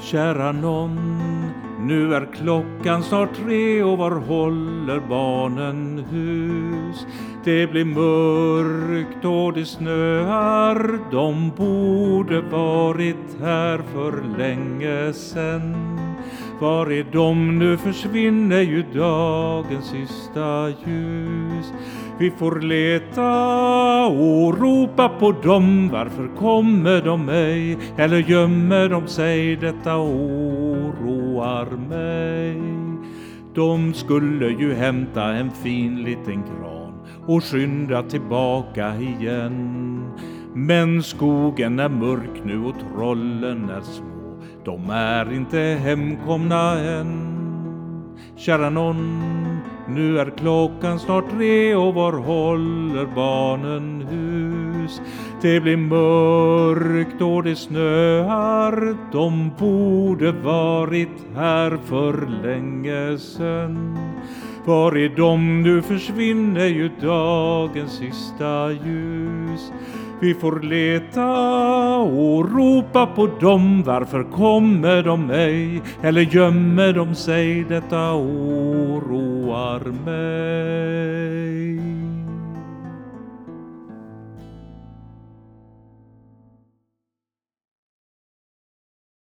Kära nån, nu är klockan snart 3 och var håller barnen hus? Det blir mörkt och det snöar, de borde varit här för länge sen. Var är de? Nu försvinner ju dagens sista ljus. Vi får leta och ropa på dem. Varför kommer de ej? Eller gömmer de sig? Detta oroar mig. De skulle ju hämta en fin liten gran och skynda tillbaka igen. Men skogen är mörk nu och trollen är små. De är inte hemkomna än. Kära nån, nu är klockan snart 3 och var håller barnen hus? Det blir mörkt och det snöar, de borde varit här för länge sen. Var är de? Nu försvinner ju dagens sista ljus. Vi får leta och ropa på dem. Varför kommer de ej? Eller gömmer de sig? Detta oroar mig.